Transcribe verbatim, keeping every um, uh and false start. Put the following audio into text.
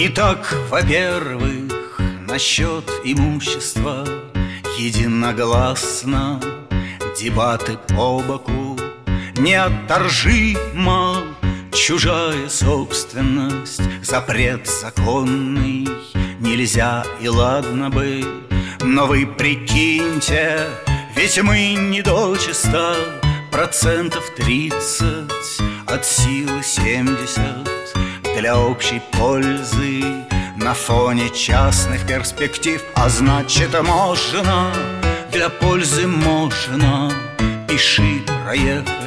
Итак, во-первых, насчет имущества единогласно дебаты по боку. Неотторжима чужая собственность, запрет законный нельзя и ладно бы. Но вы прикиньте, ведь мы не дочисто, процентов тридцать от силы семьдесят для общей пользы на фоне частных перспектив. А значит, можно, для пользы можно, пиши, проехали.